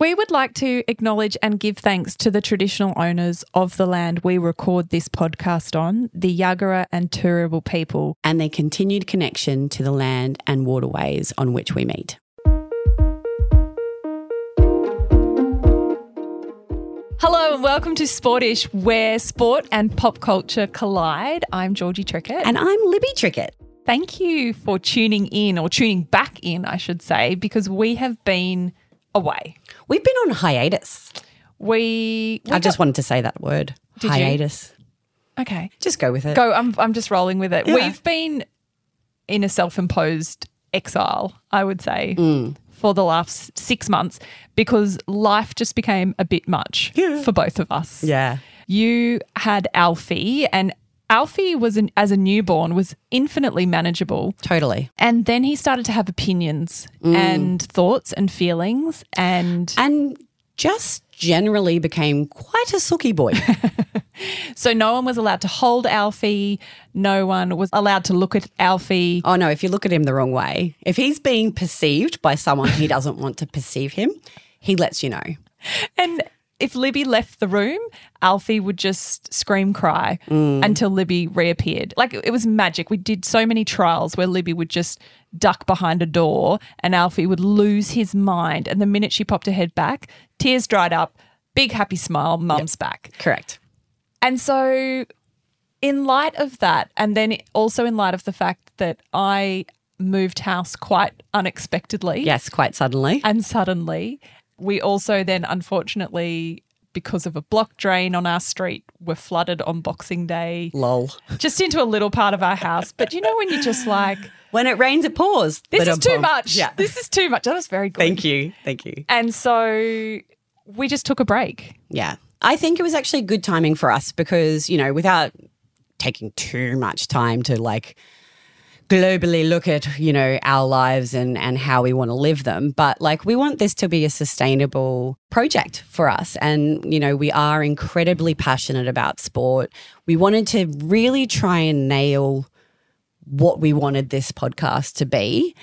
We would like to acknowledge and give thanks to the traditional owners of the land we record this podcast on, the Yagara and Turrbal people, and their continued connection to the land and waterways on which we meet. Hello and welcome to Sportish, where sport and pop culture collide. I'm Georgie Trickett. And I'm Libby Trickett. Thank you for tuning in, or tuning back in, I should say, because we have been away. We've been on hiatus. I just wanted to say that word. Did hiatus. You? Okay. Just go with it. I'm just rolling with it. Yeah. We've been in a self-imposed exile, I would say, for the last 6 months because life just became a bit much for both of us. Yeah. You had Alfie, and Alfie as a newborn was infinitely manageable. Totally. And then he started to have opinions and thoughts and feelings and just generally became quite a sooky boy. so no one was allowed to hold Alfie. No one was allowed to look at Alfie. Oh, no, if you look at him the wrong way, if he's being perceived by someone he doesn't want to perceive him, he lets you know. And if Libby left the room, Alfie would just scream cry until Libby reappeared. Like, it was magic. We did so many trials where Libby would just duck behind a door and Alfie would lose his mind. And the minute she popped her head back, tears dried up, big happy smile, mum's back. Correct. And so in light of that, and then also in light of the fact that I moved house quite unexpectedly. Yes, quite suddenly. And suddenly, we also then, unfortunately, because of a block drain on our street, were flooded on Boxing Day. Lol. Just into a little part of our house. But you know when you're just like, when it rains, it pours. this is too much. Yeah. This is too much. That was very good. Thank you. And so we just took a break. Yeah. I think it was actually good timing for us because, you know, without taking too much time to like globally look at, you know, our lives and how we want to live them. But like, we want this to be a sustainable project for us. And, you know, we are incredibly passionate about sport. We wanted to really try and nail what we wanted this podcast to be.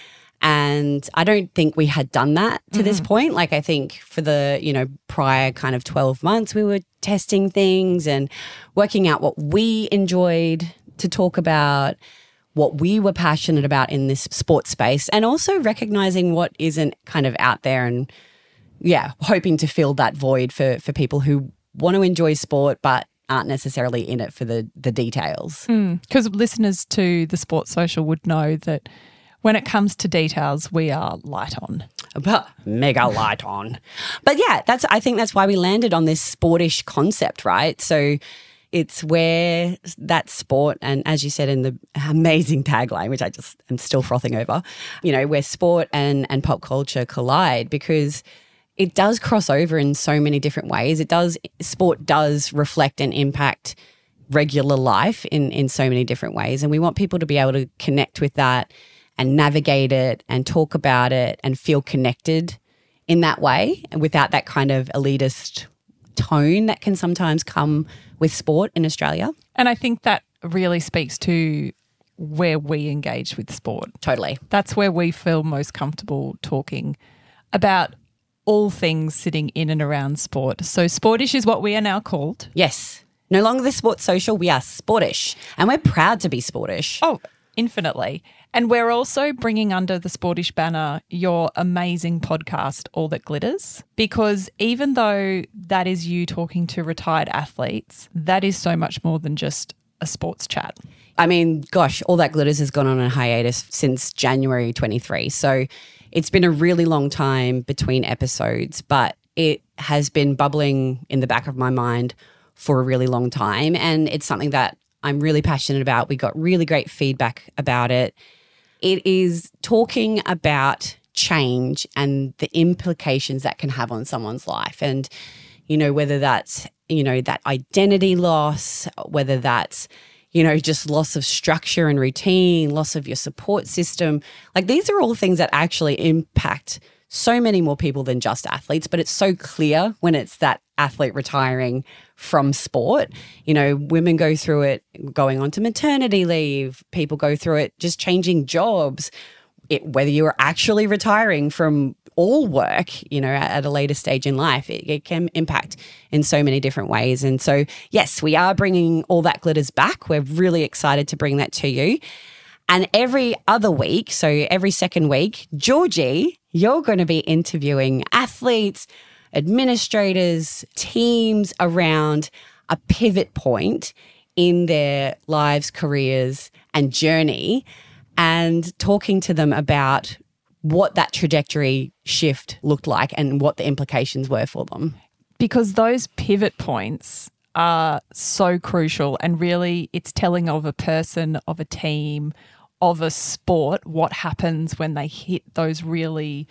And I don't think we had done that to this point. Like, I think for the, you know, prior kind of 12 months, we were testing things and working out what we enjoyed to talk about, what we were passionate about in this sports space, and also recognizing what isn't kind of out there and, yeah, hoping to fill that void for people who want to enjoy sport but aren't necessarily in it for the details. Because listeners to the Sports Social would know that when it comes to details, we are light on. But mega light on. But yeah, that's. I think that's why we landed on this sportish concept, right? So it's where that sport, and as you said in the amazing tagline, which I just am still frothing over, you know, where sport and pop culture collide, because it does cross over in so many different ways. Sport does reflect and impact regular life in so many different ways. And we want people to be able to connect with that and navigate it and talk about it and feel connected in that way, and without that kind of elitist tone that can sometimes come with sport in Australia. And I think that really speaks to where we engage with sport. Totally. That's where we feel most comfortable talking about all things sitting in and around sport. So Sportish is what we are now called. Yes. No longer the Sports Social, we are Sportish. And we're proud to be Sportish. Oh, infinitely. And we're also bringing under the Sportish banner your amazing podcast, All That Glitters, because even though that is you talking to retired athletes, that is so much more than just a sports chat. I mean, gosh, All That Glitters has gone on a hiatus since January 23. So it's been a really long time between episodes, but it has been bubbling in the back of my mind for a really long time. And it's something that I'm really passionate about. We got really great feedback about it. It is talking about change and the implications that can have on someone's life. And, you know, whether that's, you know, that identity loss, whether that's, you know, just loss of structure and routine, loss of your support system. Like, these are all things that actually impact so many more people than just athletes, but it's so clear when it's that athlete retiring from sport. You know, women go through it going on to maternity leave. People go through it just changing jobs, whether you're actually retiring from all work, at a later stage in life, it can impact in so many different ways. And so, yes, we are bringing All That Glitters back. We're really excited to bring that to you. And every other week, so every second week, Georgie, you're going to be interviewing athletes, administrators, teams around a pivot point in their lives, careers, and journey, and talking to them about what that trajectory shift looked like and what the implications were for them. Because those pivot points are so crucial, and really it's telling of a person, of a team, of a sport, what happens when they hit those really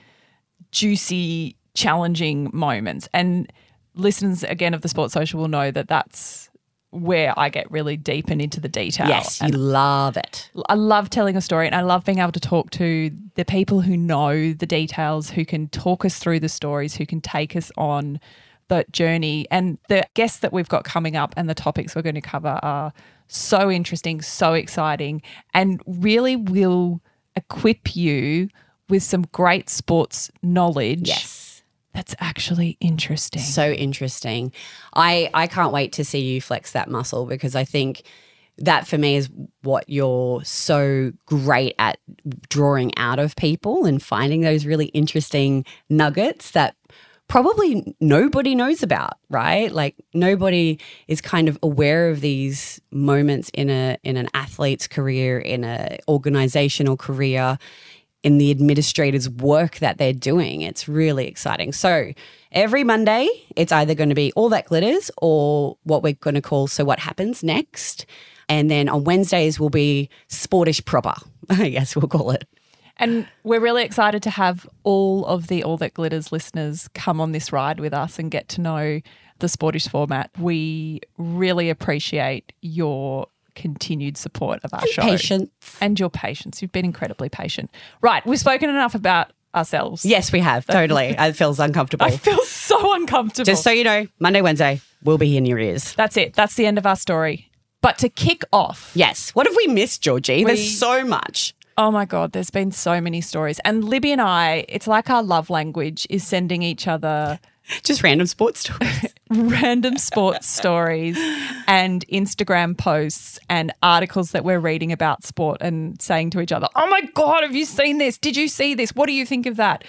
juicy, challenging moments. And listeners, again, of the Sports Social will know that that's where I get really deep and into the detail. Yes, and you love it. I love telling a story, and I love being able to talk to the people who know the details, who can talk us through the stories, who can take us on that journey. And the guests that we've got coming up and the topics we're going to cover are so interesting, so exciting, and really will equip you with some great sports knowledge. Yes. That's actually interesting. So interesting. I can't wait to see you flex that muscle, because I think that for me is what you're so great at, drawing out of people and finding those really interesting nuggets that probably nobody knows about, right? Like nobody is kind of aware of these moments in an athlete's career, in an organizational career, in the administrator's work that they're doing. It's really exciting. So every Monday, it's either going to be All That Glitters or what we're going to call So What Happens Next. And then on Wednesdays will be Sportish Proper, I guess we'll call it. And we're really excited to have all of the All That Glitters listeners come on this ride with us and get to know the Sportish format. We really appreciate your continued support of our show. Patience. And your patience. You've been incredibly patient. Right, we've spoken enough about ourselves. Yes, we have. Totally. It feels uncomfortable. I feel so uncomfortable. Just so you know, Monday, Wednesday, we'll be in your ears. That's it. That's the end of our story. But to kick off. Yes. What have we missed, Georgie? There's so much. Oh my God, there's been so many stories. And Libby and I, it's like our love language is sending each other just random sports stories. Random sports stories and Instagram posts and articles that we're reading about sport and saying to each other, oh my God, have you seen this? Did you see this? What do you think of that?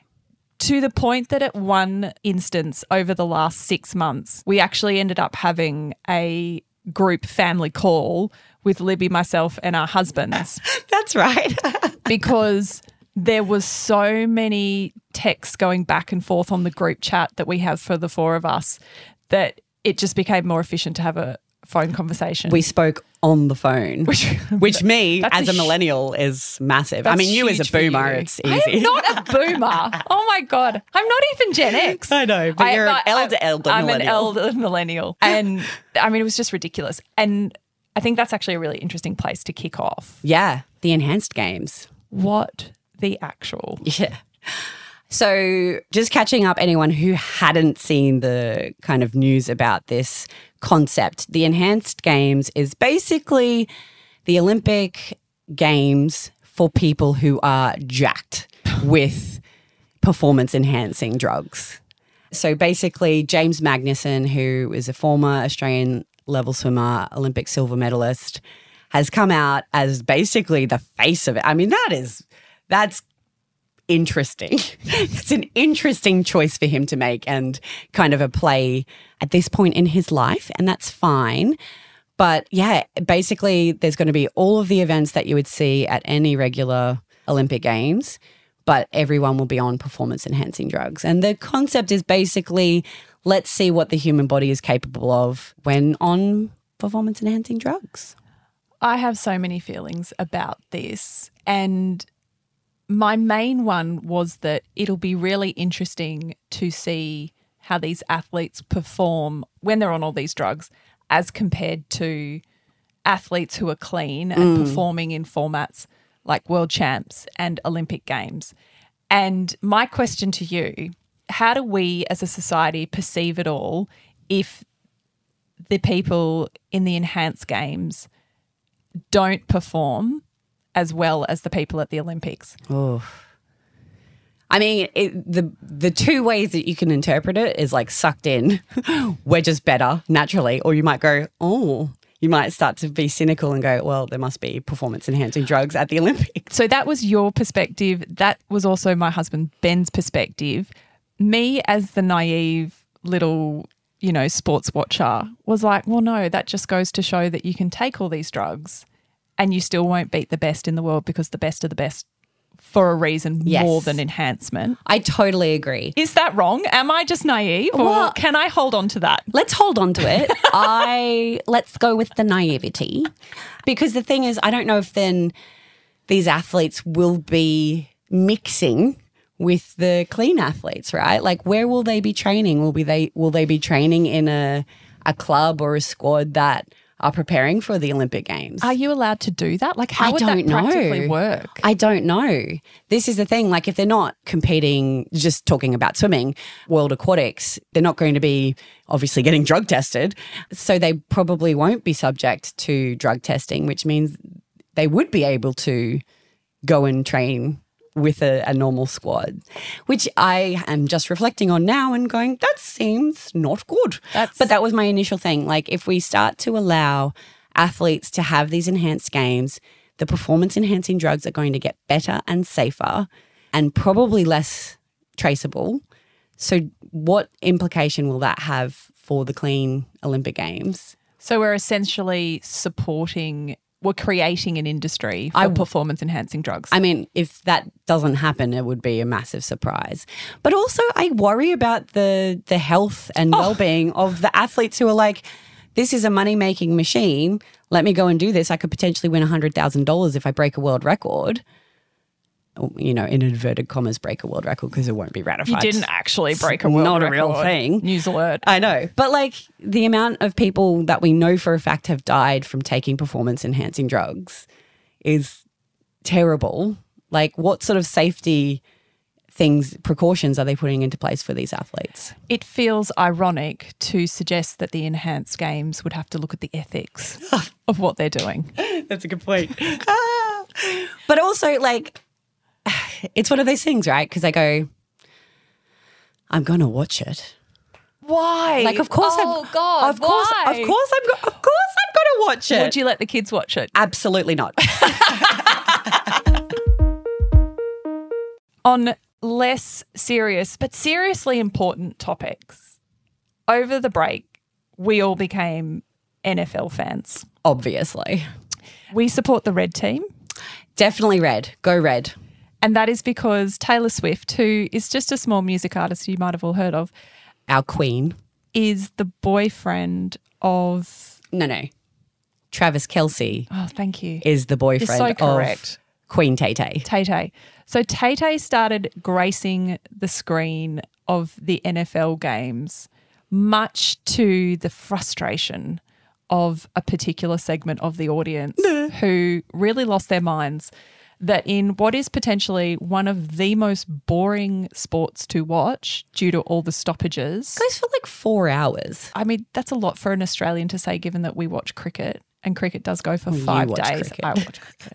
To the point that at one instance over the last 6 months, we actually ended up having a group family call with Libby, myself, and our husbands. That's right. Because there was so many texts going back and forth on the group chat that we have for the four of us that it just became more efficient to have a phone conversation. We spoke on the phone, which me as a millennial is massive. I mean, you as a boomer, it's easy. I'm not a boomer. Oh my God. I'm not even Gen X. I know, but you're an elder millennial. I'm an elder millennial. And I mean, it was just ridiculous. And I think that's actually a really interesting place to kick off. Yeah, the enhanced games. What the actual? Yeah. So just catching up anyone who hadn't seen the kind of news about this concept, the enhanced games is basically the Olympic Games for people who are jacked with performance enhancing drugs. So basically James Magnussen, who is a former Australian level swimmer, Olympic silver medalist, has come out as basically the face of it. I mean, that's interesting. It's an interesting choice for him to make and kind of a play at this point in his life, and that's fine. But yeah, basically there's going to be all of the events that you would see at any regular Olympic Games, but everyone will be on performance enhancing drugs. And the concept is basically, let's see what the human body is capable of when on performance enhancing drugs. I have so many feelings about this, and my main one was that it'll be really interesting to see how these athletes perform when they're on all these drugs as compared to athletes who are clean and performing in formats like World Champs and Olympic Games. And my question to you, how do we as a society perceive it all if the people in the enhanced games don't perform as well as the people at the Olympics. Oh. I mean, the two ways that you can interpret it is like sucked in, we're just better naturally, or you might go, oh, you might start to be cynical and go, well, there must be performance-enhancing drugs at the Olympics. So that was your perspective. That was also my husband Ben's perspective. Me as the naive little, sports watcher was like, well, no, that just goes to show that you can take all these drugs and you still won't beat the best in the world because the best of the best for a reason more than enhancement. I totally agree. Is that wrong? Am I just naive or can I hold on to that? Let's hold on to it. Let's go with the naivety, because the thing is, I don't know if then these athletes will be mixing with the clean athletes, right? Like, where will they be training? Will they be training in a club or a squad that are preparing for the Olympic Games? Are you allowed to do that? Like, how would that practically work? I don't know. This is the thing. Like, if they're not competing, just talking about swimming, World Aquatics, they're not going to be obviously getting drug tested. So they probably won't be subject to drug testing, which means they would be able to go and train with a normal squad, which I am just reflecting on now and going, that seems not good. But that was my initial thing. Like, if we start to allow athletes to have these enhanced games, the performance-enhancing drugs are going to get better and safer and probably less traceable. So what implication will that have for the clean Olympic Games? So we're essentially we're creating an industry for performance-enhancing drugs. I mean, if that doesn't happen, it would be a massive surprise. But also, I worry about the health and well-being of the athletes who are like, this is a money-making machine. Let me go and do this. I could potentially win $100,000 if I break a world record. In inverted commas, break a world record, because it won't be ratified. You didn't actually break a world record. Not a real thing. News alert. I know. But like, the amount of people that we know for a fact have died from taking performance-enhancing drugs is terrible. Like, what sort of safety precautions are they putting into place for these athletes? It feels ironic to suggest that the enhanced games would have to look at the ethics of what they're doing. That's a good point. But also, like, it's one of those things, right? Because I go, I'm going to watch it. Why? Like, of course, God, why? Of course, I'm going to watch it. Would you let the kids watch it? Absolutely not. On less serious, but seriously important topics, over the break, we all became NFL fans. Obviously. We support the Red team. Definitely Red. Go Red. And that is because Taylor Swift, who is just a small music artist you might have all heard of, our queen, is the boyfriend of... No. Travis Kelce. Oh, thank you. Is the boyfriend You're so correct. Of Queen Tay-Tay. Tay-Tay. So Tay-Tay started gracing the screen of the NFL games, much to the frustration of a particular segment of the audience who really lost their minds that in what is potentially one of the most boring sports to watch due to all the stoppages. Goes for like 4 hours. I mean, that's a lot for an Australian to say, given that we watch cricket, and cricket does go for 5 days. Cricket. I watch cricket.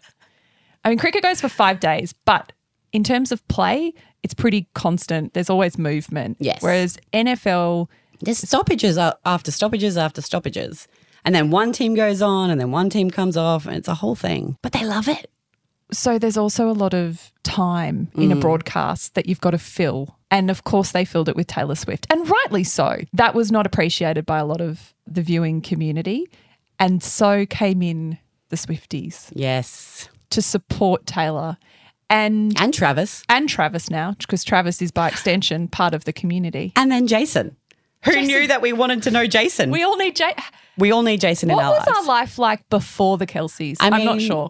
I mean, cricket goes for 5 days, but in terms of play, it's pretty constant. There's always movement. Yes. Whereas NFL... There's stoppages after stoppages after stoppages. And then one team goes on and then one team comes off, and it's a whole thing. But they love it. So there's also a lot of time in a broadcast that you've got to fill. And of course they filled it with Taylor Swift, and rightly so. That was not appreciated by a lot of the viewing community. And so came in the Swifties. Yes. To support Taylor. And Travis. And Travis now, because Travis is by extension part of the community. And then Jason. Who knew that we wanted to know Jason? We all need Jason. We all need Jason in our lives. What was our life like before the Kelces? I'm not sure.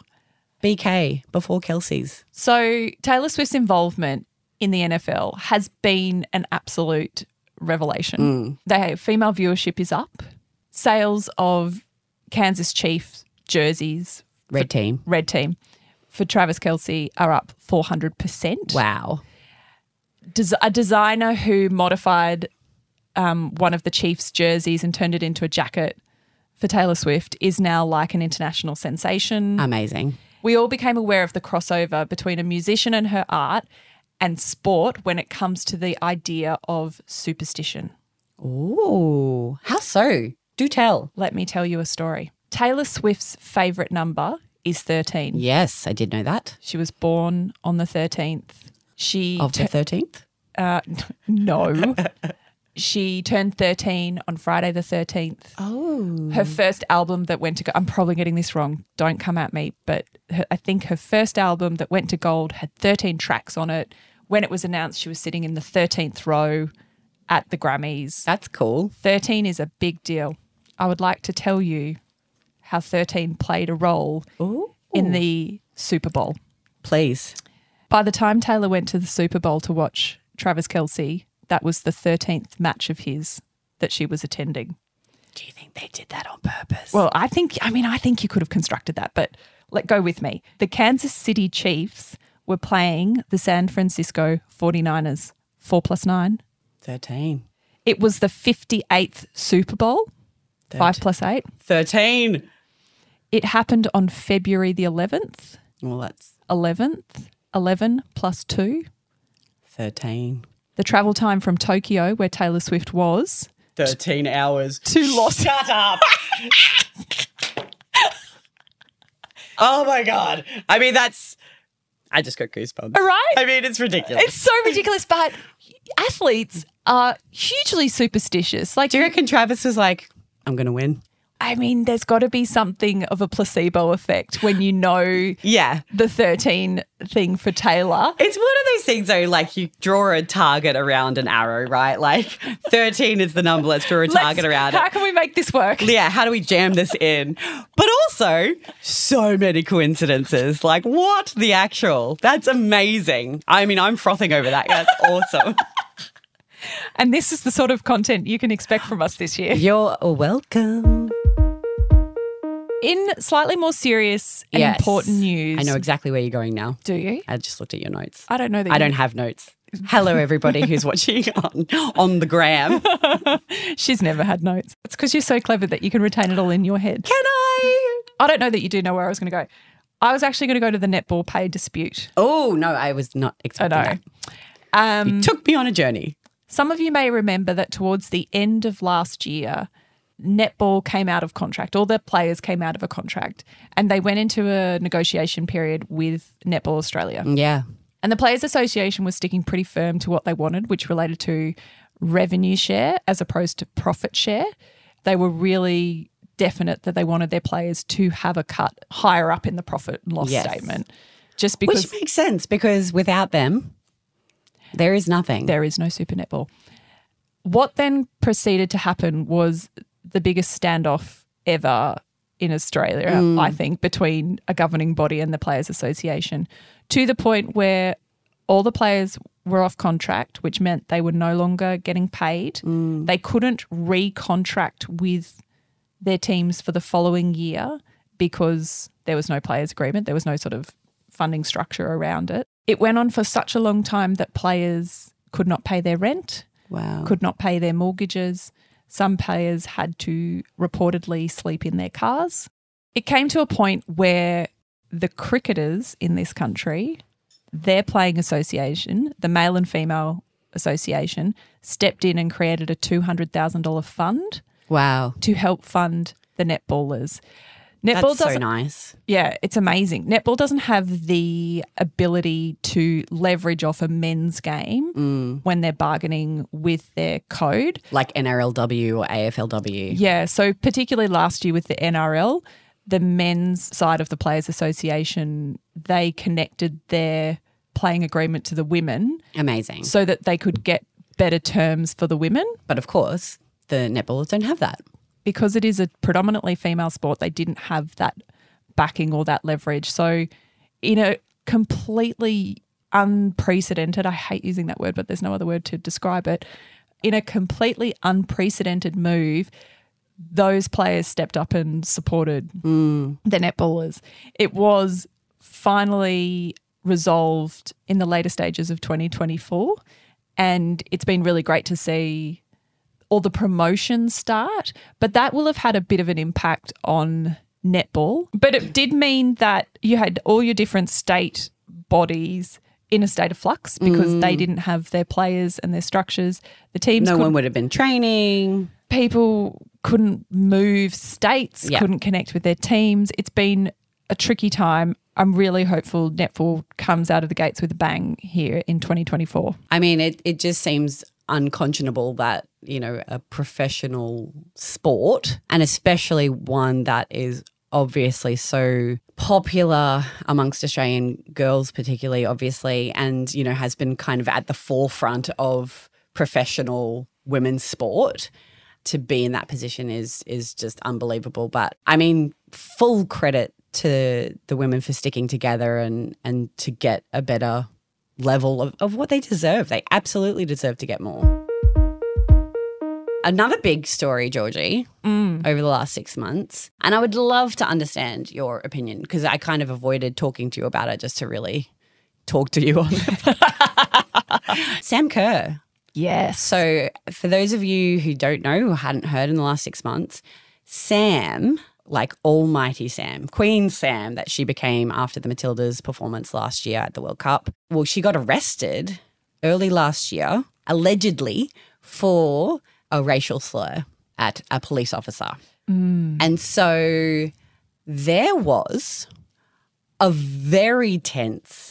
BK, before Kelce's. So Taylor Swift's involvement in the NFL has been an absolute revelation. The female viewership is up. Sales of Kansas Chiefs jerseys. Red team. For Travis Kelce are up 400%. Wow. A designer who modified one of the Chiefs jerseys and turned it into a jacket for Taylor Swift is now like an international sensation. Amazing. We all became aware of the crossover between a musician and her art and sport when it comes to the idea of superstition. Ooh, how so? Do tell. Let me tell you a story. Taylor Swift's favourite number is 13. Yes, I did know that. She was born on the 13th. Of the 13th? No. She turned 13 on Friday the 13th. Oh. Her first album that went to gold, I'm probably getting this wrong, don't come at me, but I think her first album that went to gold had 13 tracks on it. When it was announced, she was sitting in the 13th row at the Grammys. That's cool. 13 is a big deal. I would like to tell you how 13 played a role in the Super Bowl. Please. By the time Taylor went to the Super Bowl to watch Travis Kelce, that was the 13th match of his that she was attending. Do you think they did that on purpose? Well, I think you could have constructed that, but go with me. The Kansas City Chiefs were playing the San Francisco 49ers. 4 + 9. 13. It was the 58th Super Bowl. 5 + 8. 13. It happened on February the 11th. Well, that's 11th. 11 + 2. 13. The travel time from Tokyo, where Taylor Swift was, 13 hours. to Los Shut up. Oh, my God. I mean, I just got goosebumps. Right? I mean, it's ridiculous. It's so ridiculous, but athletes are hugely superstitious. Like, Do you reckon Travis was like, I'm going to win? I mean, there's got to be something of a placebo effect when you know Yeah. the 13 thing for Taylor. It's one of those things, though, like you draw a target around an arrow, right? Like 13 is the number. Let's draw a target around it. How can we make this work? Yeah, how do we jam this in? But also, so many coincidences. Like, what the actual? That's amazing. I mean, I'm frothing over that. That's awesome. And this is the sort of content you can expect from us this year. You're welcome. In slightly more serious and Yes. important news. I know exactly where you're going now. Do you? I just looked at your notes. I don't know that I you- don't have notes. Hello, everybody who's watching on the gram. She's never had notes. It's because you're so clever that you can retain it all in your head. Can I? I don't know that you do know where I was going to go. I was actually going to go to the netball pay dispute. Oh, no, I was not I expecting know. that. You took me on a journey. Some of you may remember that towards the end of last year, netball came out of contract. All the players came out of a contract and they went into a negotiation period with Netball Australia. Yeah. And the Players Association was sticking pretty firm to what they wanted, which related to revenue share as opposed to profit share. They were really definite that they wanted their players to have a cut higher up in the profit and loss Yes. statement. Just because Which makes sense because without them, there is nothing. there is no Super Netball. What then proceeded to happen was the biggest standoff ever in Australia, I think, between a governing body and the Players Association, to the point where all the players were off contract, which meant they were no longer getting paid. They couldn't re-contract with their teams for the following year because there was no players agreement. There was no sort of funding structure around it. It went on for such a long time that players could not pay their rent, Wow. could not pay their mortgages. Some players had to reportedly sleep in their cars. It came to a point where the cricketers in this country, their playing association, the Male and Female Association, stepped in and created a $200,000 fund Wow. to help fund the netballers. That's so nice. Yeah, it's amazing. Netball doesn't have the ability to leverage off a men's game when they're bargaining with their code. Like NRLW or AFLW. Yeah, so particularly last year with the NRL, the men's side of the Players Association, they connected their playing agreement to the women Amazing. so that they could get better terms for the women. But of course, the netballers don't have that. Because it is a predominantly female sport, they didn't have that backing or that leverage. So in a completely unprecedented, I hate using that word, but there's no other word to describe it, in a completely unprecedented move, those players stepped up and supported the netballers. It was finally resolved in the later stages of 2024, and it's been really great to see all the promotions start, but that will have had a bit of an impact on netball, but it did mean that you had all your different state bodies in a state of flux because they didn't have their players and their structures. The teams No one would have been training. People couldn't move states, couldn't connect with their teams. It's been a tricky time. I'm really hopeful netball comes out of the gates with a bang here in 2024. I mean, it just seems unconscionable that, you know, a professional sport, and especially one that is obviously so popular amongst Australian girls particularly, obviously, and, you know, has been kind of at the forefront of professional women's sport, to be in that position is just unbelievable. But, I mean, full credit to the women for sticking together and to get a better level of what they deserve. They absolutely deserve to get more. Another big story, Georgie, over the last 6 months, and I would love to understand your opinion because I kind of avoided talking to you about it just to really talk to you on it. Sam Kerr. Yes. So for those of you who don't know, who hadn't heard in the last 6 months, Sam, like almighty Sam, Queen Sam that she became after the Matildas performance last year at the World Cup, well, she got arrested early last year, allegedly, for a racial slur at a police officer. And so there was a very tense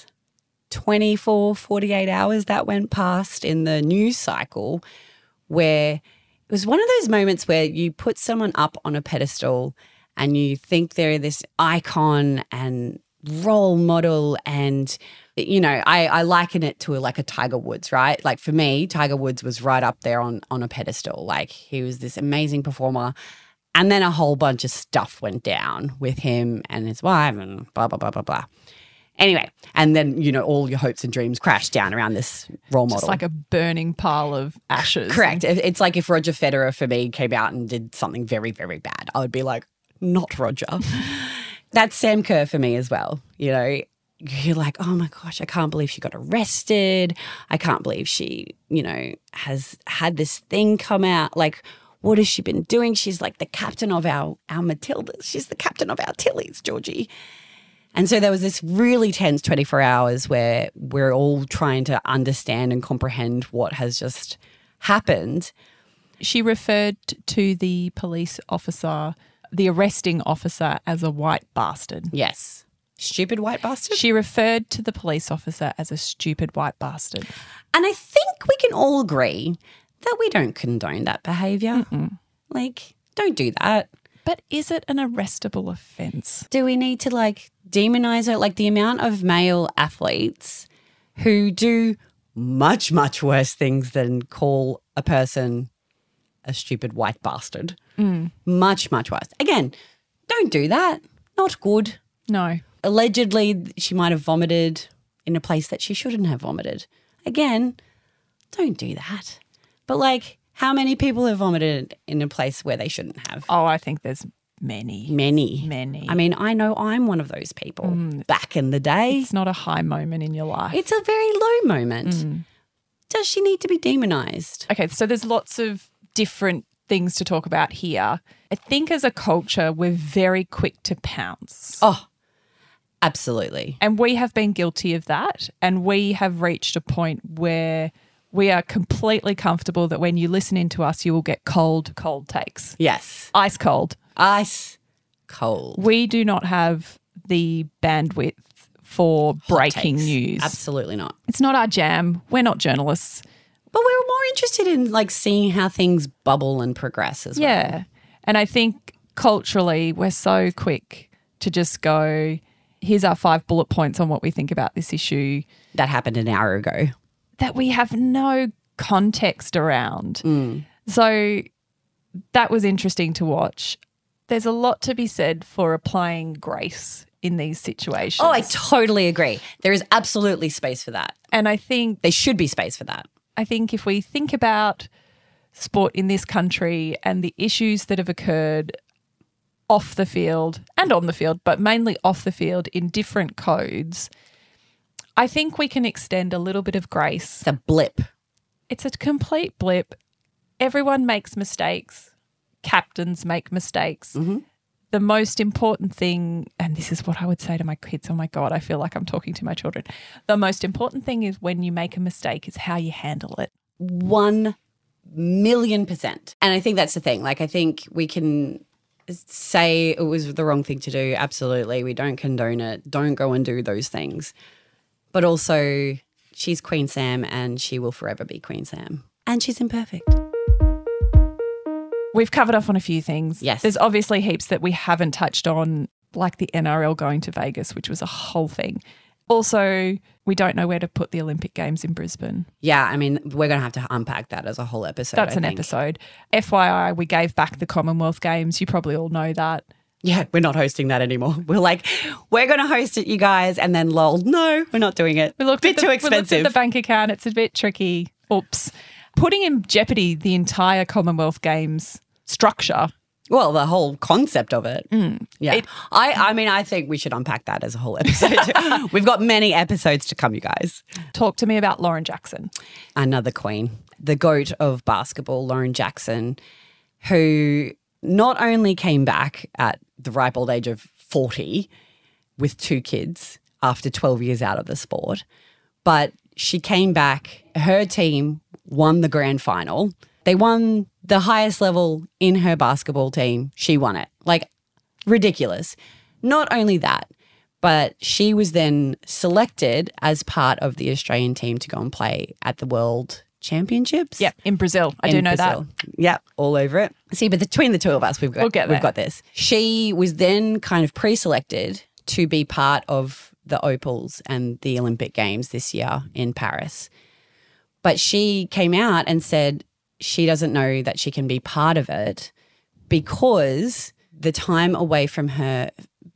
24, 48 hours that went past in the news cycle where it was one of those moments where you put someone up on a pedestal and you think they're this icon and role model and, you know, I liken it to like a Tiger Woods, right? Like for me, Tiger Woods was right up there on a pedestal. Like he was this amazing performer. And then a whole bunch of stuff went down with him and his wife and blah, blah, blah, blah, blah. Anyway, and then, you know, all your hopes and dreams crashed down around this role model. Just like a burning pile of ashes. Correct. It's like if Roger Federer for me came out and did something very, very bad, I would be like, not Roger. That's Sam Kerr for me as well. You know, you're like, oh my gosh, I can't believe she got arrested. I can't believe she, you know, has had this thing come out. Like, what has she been doing? She's like the captain of our Matildas. She's the captain of our Tillies, Georgie. And so there was this really tense 24 hours where we're all trying to understand and comprehend what has just happened. She referred to the police officer, the arresting officer, as a white bastard. Yes. Stupid white bastard? She referred to the police officer as a stupid white bastard. And I think we can all agree that we don't condone that behaviour. Like, don't do that. But is it an arrestable offence? Do we need to, like, demonise it? Like, the amount of male athletes who do much, much worse things than call a person a stupid white bastard. Much, much worse. Again, don't do that. Not good. No. Allegedly, she might have vomited in a place that she shouldn't have vomited. Again, don't do that. But, like, how many people have vomited in a place where they shouldn't have? Oh, I think there's many. Many. I mean, I know I'm one of those people back in the day. It's not a high moment in your life. It's a very low moment. Does she need to be demonised? Okay, so there's lots of different things to talk about here. I think as a culture, we're very quick to pounce. Oh, absolutely. And we have been guilty of that. And we have reached a point where we are completely comfortable that when you listen into us, you will get cold takes. Yes. Ice cold. Ice cold. We do not have the bandwidth for breaking takes. news. Absolutely not. It's not our jam. We're not journalists. But we're more interested in, like, seeing how things bubble and progress as well. Yeah. And I think culturally we're so quick to just go, here's our 5 bullet points on what we think about this issue. That happened an hour ago. That we have no context around. So that was interesting to watch. There's a lot to be said for applying grace in these situations. Oh, I totally agree. There is absolutely space for that. And I think There should be space for that. I think if we think about sport in this country and the issues that have occurred off the field and on the field, but mainly off the field in different codes, I think we can extend a little bit of grace. It's a blip. It's a complete blip. Everyone makes mistakes. Captains make mistakes. the most important thing, and this is what I would say to my kids, oh my God, I feel like I'm talking to my children. The most important thing is when you make a mistake is how you handle it. 1,000,000%. And I think that's the thing. Like, I think we can say it was the wrong thing to do. Absolutely. We don't condone it. Don't go and do those things. But also, she's Queen Sam and she will forever be Queen Sam. And she's imperfect. We've covered off on a few things. Yes. There's obviously heaps that we haven't touched on, like the NRL going to Vegas, which was a whole thing. Also, we don't know where to put the Olympic Games in Brisbane. Yeah, I mean, we're going to have to unpack that as a whole episode. That's an episode. FYI, we gave back the Commonwealth Games. You probably all know that. Yeah, we're not hosting that anymore. We're like, we're going to host it, you guys. And then lol, no, we're not doing it. We looked too expensive. We looked at the bank account. It's a bit tricky. Oops. Putting in jeopardy the entire Commonwealth Games structure. Well, the whole concept of it. Yeah. I mean, I think we should unpack that as a whole episode. We've got many episodes to come, you guys. Talk to me about Lauren Jackson. Another queen, the GOAT of basketball, Lauren Jackson, who not only came back at the ripe old age of 40 with 2 kids after 12 years out of the sport, but she came back, her team won the grand final. They won the highest level in her basketball team. She won it. Like, ridiculous. Not only that, but she was then selected as part of the Australian team to go and play at the World Championships. Yep, in Brazil. I do know that. Yep, all over it. See, but between the two of us, we've got this. She was then kind of pre-selected to be part of the Opals and the Olympic Games this year in Paris. But she came out and said she doesn't know that she can be part of it because the time away from her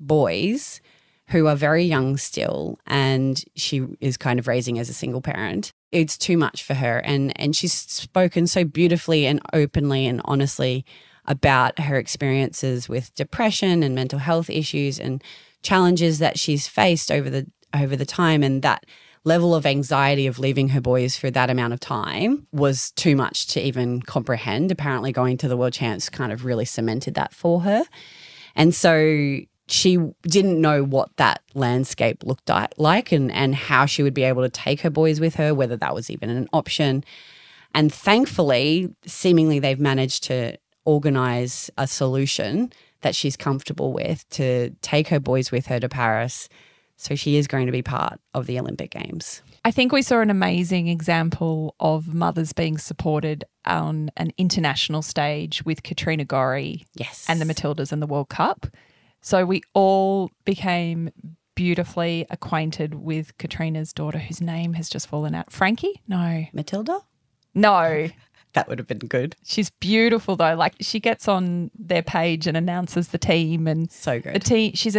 boys, who are very young still, and she is kind of raising as a single parent, it's too much for her. And she's spoken so beautifully and openly and honestly about her experiences with depression and mental health issues and challenges that she's faced over the time, and that level of anxiety of leaving her boys for that amount of time was too much to even comprehend. Apparently going to the World Champs kind of really cemented that for her. And so she didn't know what that landscape looked like and how she would be able to take her boys with her, whether that was even an option. And thankfully, seemingly they've managed to organise a solution that she's comfortable with to take her boys with her to Paris. So she is going to be part of the Olympic Games. I think we saw an amazing example of mothers being supported on an international stage with Katrina Gorry and the Matildas and the World Cup. So we all became beautifully acquainted with Katrina's daughter, whose name has just fallen out. Frankie? No. Matilda? No. That would have been good. She's beautiful though. Like, she gets on their page and announces the team, and so good. The team. She's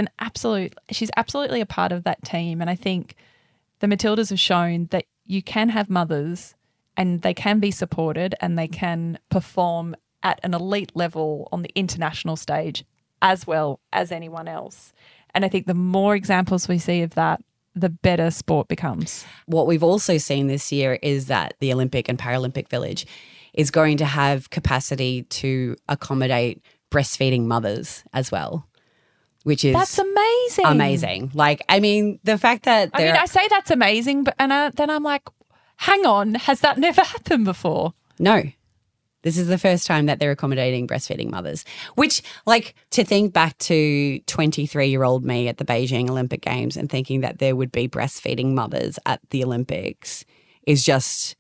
absolutely a part of that team. And I think the Matildas have shown that you can have mothers and they can be supported and they can perform at an elite level on the international stage as well as anyone else. And I think the more examples we see of that, the better sport becomes. What we've also seen this year is that the Olympic and Paralympic Village is going to have capacity to accommodate breastfeeding mothers as well, which is that's amazing. Amazing. Like, I mean, the fact that I say that's amazing, but then I'm like, hang on, has that never happened before? No. This is the first time that they're accommodating breastfeeding mothers, which, like, to think back to 23-year-old me at the Beijing Olympic Games and thinking that there would be breastfeeding mothers at the Olympics is just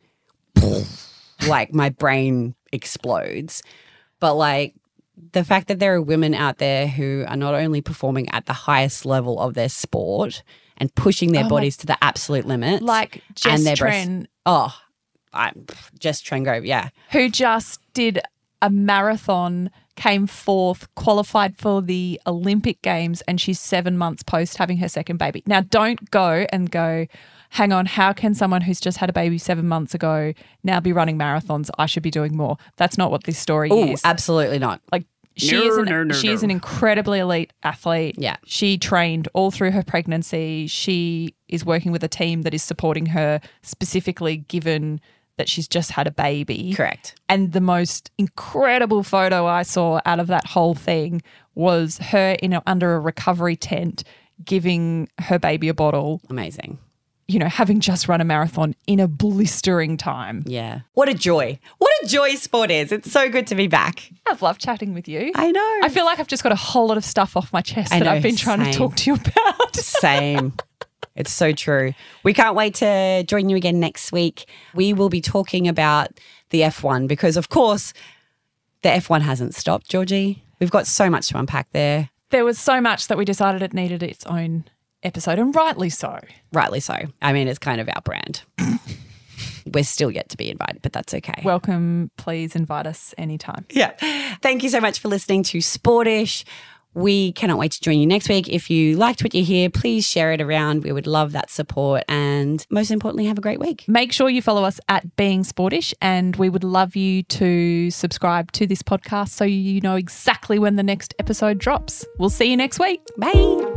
like my brain explodes. But, like, the fact that there are women out there who are not only performing at the highest level of their sport and pushing their bodies to the absolute limits. Like Jess Tren. Jess Trengrove, yeah. Who just did a marathon, came fourth, qualified for the Olympic Games, and she's 7 months post having her second baby. Now, don't go, hang on, how can someone who's just had a baby 7 months ago now be running marathons? I should be doing more. That's not what this story is. Absolutely not. Like, she is an incredibly elite athlete. Yeah. She trained all through her pregnancy. She is working with a team that is supporting her, specifically given that she's just had a baby. Correct. And the most incredible photo I saw out of that whole thing was her under a recovery tent giving her baby a bottle, Amazing. Having just run a marathon in a blistering time. Yeah. What a joy. What a joy sport is. It's so good to be back. I've loved chatting with you. I know. I feel like I've just got a whole lot of stuff off my chest that I've been trying to talk to you about. Same. It's so true. We can't wait to join you again next week. We will be talking about the F1 because, of course, the F1 hasn't stopped, Georgie. We've got so much to unpack there. There was so much that we decided it needed its own episode, and rightly so. Rightly so. I mean, it's kind of our brand. We're still yet to be invited, but that's okay. Welcome. Please invite us anytime. Yeah. Thank you so much for listening to Sportish. We cannot wait to join you next week. If you liked what you hear, please share it around. We would love that support. And most importantly, have a great week. Make sure you follow us at Being Sportish, and we would love you to subscribe to this podcast so you know exactly when the next episode drops. We'll see you next week. Bye.